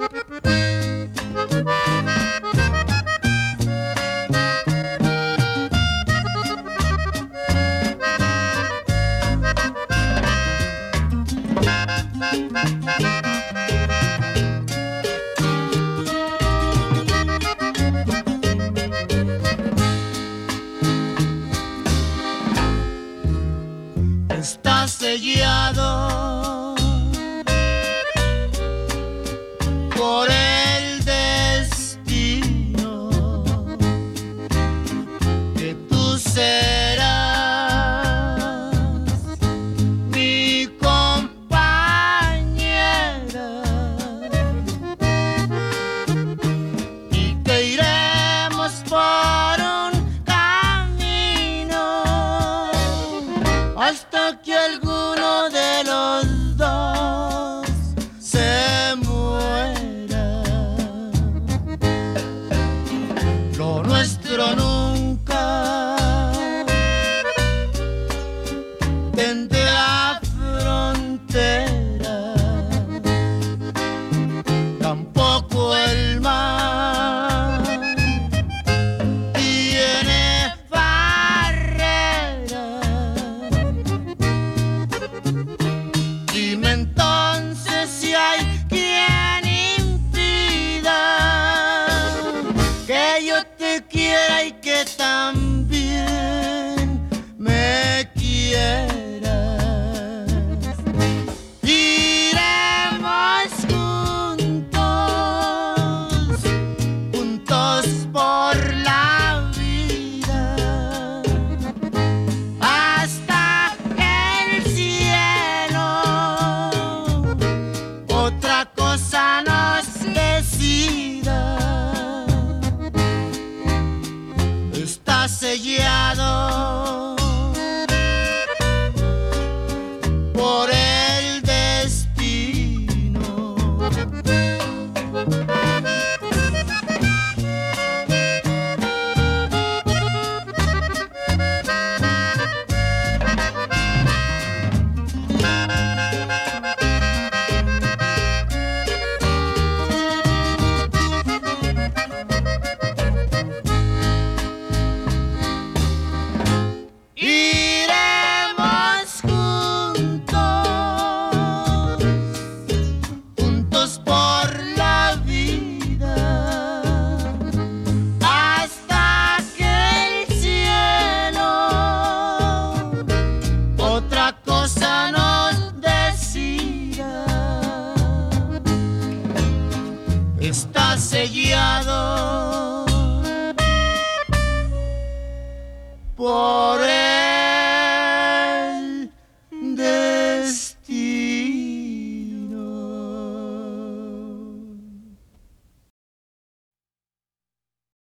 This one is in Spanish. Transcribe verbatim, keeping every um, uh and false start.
Está sellado por el destino que tú serás mi compañera y que iremos por un camino hasta que alguno de los dos se muera. Lo nuestro nunca tendrá frontera, tampoco el mar tiene barrera. Dime entonces si hay quien impida que yo te quiera y que también me quieras. Iremos juntos, juntos por la vida hasta el cielo otra cosa nos decida. Está sellado por el destino. Iremos juntos, juntos por la vida hasta que el cielo otra cosa nos decida. Está sellado